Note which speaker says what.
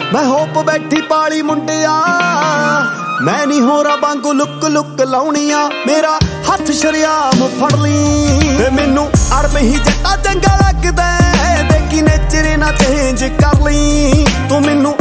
Speaker 1: मैं होप बैठी पाली मुंडिया मैं नी होरा वांगू लुक लुक लाउणिया मेरा हथ शरियाम फड़ ली मैनू अड़ब ही जट्टा चंगा लगदा देखी नेचर ना चेंज कर ली तू मैनू